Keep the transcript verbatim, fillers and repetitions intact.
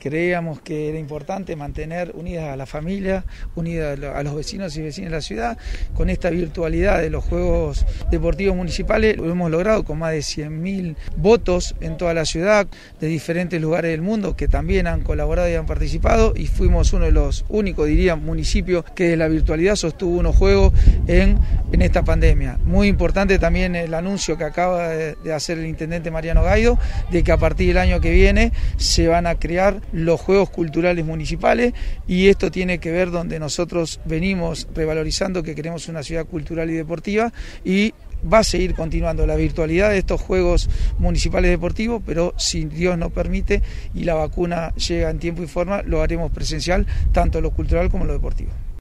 Creíamos que era importante mantener unidas a la familia, unidas a los vecinos y vecinas de la ciudad. Con esta virtualidad de los Juegos Deportivos Municipales lo hemos logrado con más de cien mil votos en toda la ciudad, de diferentes lugares del mundo que también han colaborado y han participado, y fuimos uno de los únicos, diría, municipios que de la virtualidad sostuvo unos Juegos en, en esta pandemia. Muy importante también el anuncio que acaba de, de hacer el intendente Mariano Gaido, de que a partir del año que viene se van a crear los Juegos Culturales Municipales, y esto tiene que ver donde nosotros venimos revalorizando que queremos una ciudad cultural y deportiva, y va a seguir continuando la virtualidad de estos Juegos Municipales Deportivos, pero si Dios nos permite y la vacuna llega en tiempo y forma, lo haremos presencial, tanto lo cultural como lo deportivo.